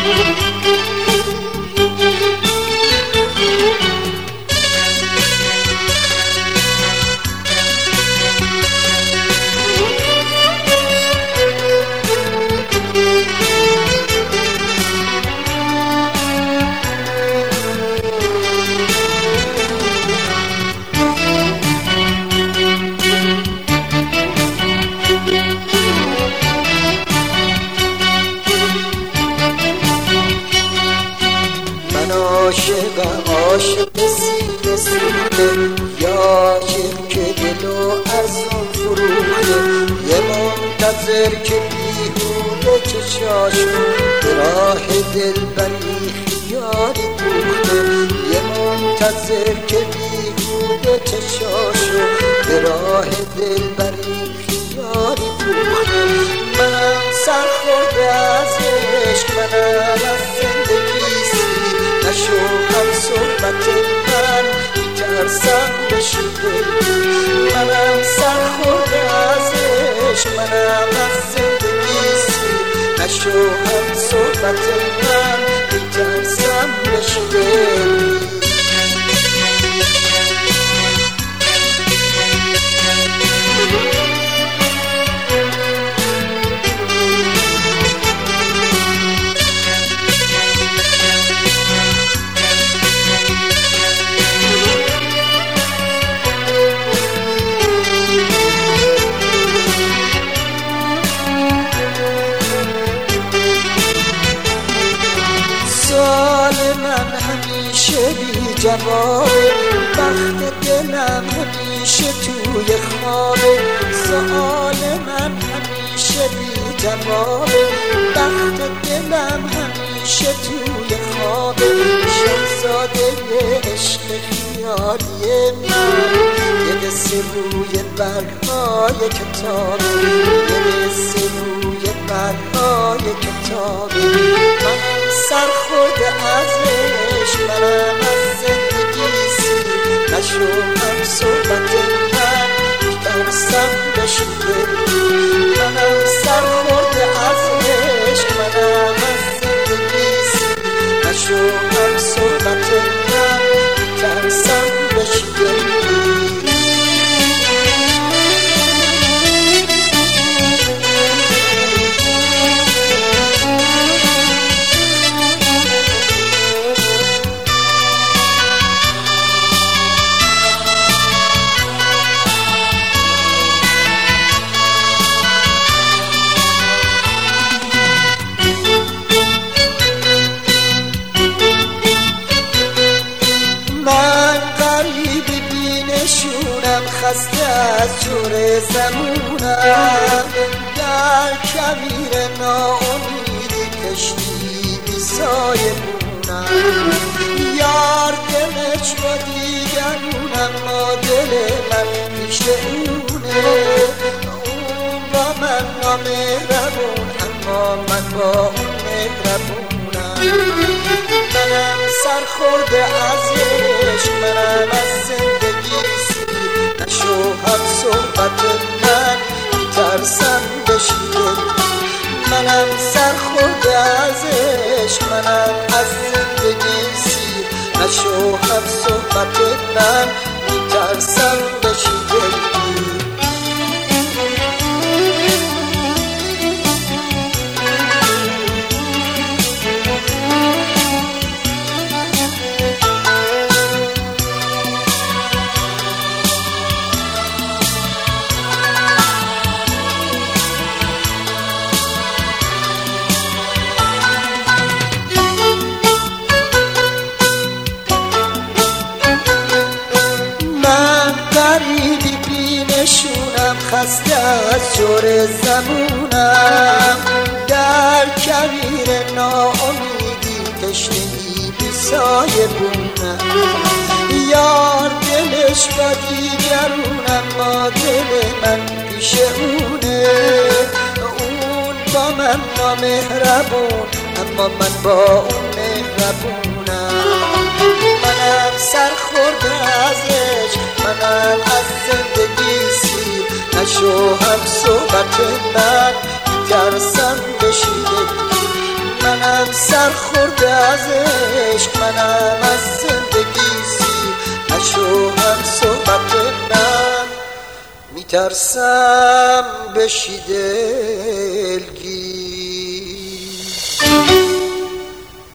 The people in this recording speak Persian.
عاشق سینه سوخته یا که دلو از اون فروخته، یه منتظر که بیهوده چشاشو به راه دلبری خیالی دوخته، یه منتظر که بیهوده چشاشو به راه دلبری خیالی دوخته. منم سرخورده از عشق، منم از زندگی نشو هم صحبت من میترسم بشیده، منم سرخورده از عشق، منم از زندگی نشو هم صحبت من میترسم بشیده. سوال من همیشه بی جوابه، بخت دلم همیشه توی خوابه. سوال من همیشه بی جوابه، بخت دلم همیشه توی خوابه. شهزاده عشق خیالی من یه قصه روی برهای کتابه، یه قصه روی برهای کتابه. من سرخورده از عشق، منم از زندگی نشو هم صحبت من میترسم بشیده. منم سرخورده از عشق، منم از زندگی نشو هم صحبت من میترسم بشیده. خسته از جور زمونم، در کویر ناامیدی کشتی بی سایه مونم. یار دلش با دیگرونم، ما دل من پیش اونه. اون با من نامهربون، اما من با اون مهربونم. منم سرخورده از عشق، منم از زندگی نشو هم صحبت من میترسم بشیده. منم سرخورده از عشق، منم از زندگی سیر نشو هم صحبت من میترسم بشیده. غریبی بینشونم، خسته از جور زمونم، در کویر ناامیدی تشنگی بی سایه بونم. یار دلش با دیگرونم، ما دل من پیش اونه. اون با من نامهربون، اما من با اون مهربونم. منم سرخورده از عشق، منم از زندگی سیر نشو هم صحبت من میترسم بشیده. منم سرخورده از عشق، منم از زندگی سیر نشو هم صحبت من، میترسم بشی دلگیر.